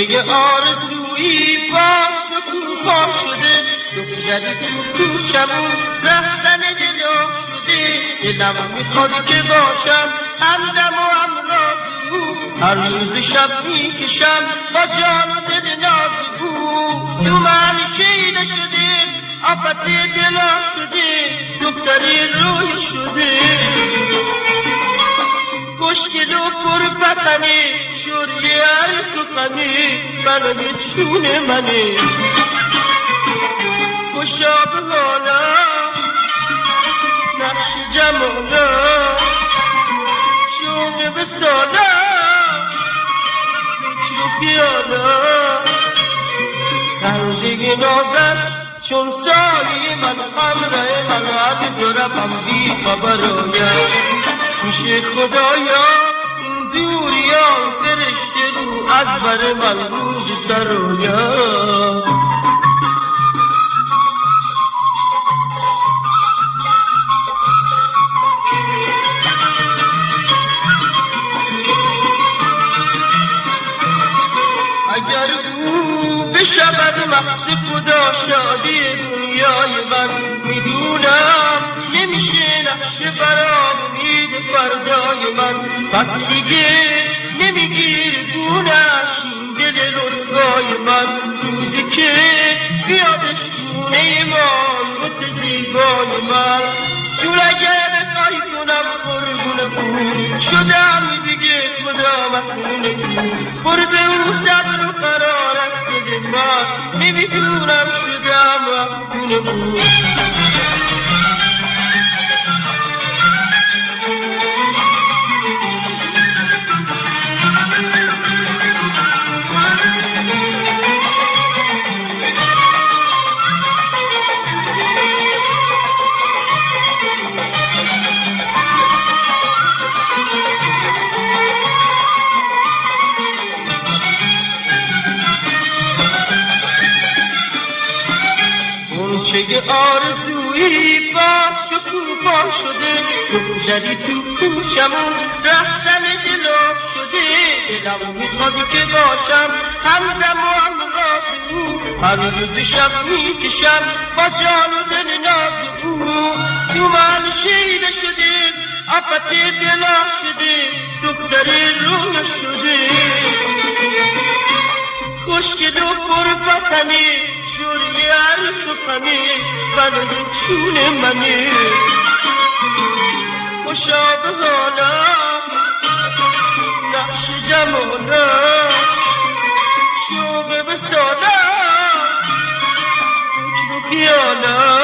غنچه آرزویی باز شکوفا شده، دختری تو کوچمون رهزن دلم شده. دلم میخواد که باشم همدم و همراز او، هر روز شب میکشم با جان و دل ناز او. تو من شیده شده آفت دلا شده، دختری روی شده خوشگل و پرپتنی، شوری هر سخنی منو میچونه منی. خوشا به حالا نقش جمالا، شوق به سالا فکر و پیالا. خنده نازش چون سالی من همراه من عد جربم بی خبرایم. میشه خدایا این دوریان فرشته رو از بر من روز سرایم. اگر او بشود مقصد خدا شادی دنیای من، میدونم نمیشه نقشه برام امید فردای من. پس دیگه نمیگیر گونش این دل رسوای من، روزی که بیادش گونه ما روت زیبای من. چون اگه بخوای کنم قربون بود شدم دیگه خدا مخونه بود. قرب او صبر و قرار است دل من، نمیدونم شدم مخونه بود. غنچه آرزویی باز شکوفا شده، دختری تو کوچمون رهزن دلم شده. دلم میخواد که باشم همدم و همراز او، هر روز شب میکشم با جان و دل ناز او. تو من شیده شده آفت دلا شده، دختری روی شده خوشگل و پرپتنی، شوری هر سخنی منو میچونه منی. خوشا به حالا نقش جمالا، شوق به سالا فکر و پیالا.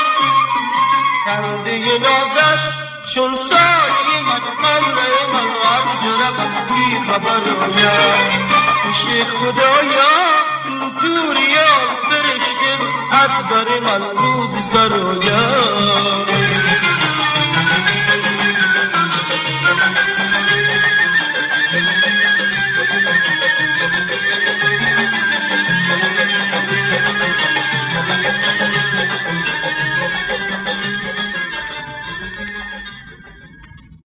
خنده نازش چون سایه من همراه من هر جربم بی خبرایم. میشه خدایا دوریا فرشته از بر من روز سرایم.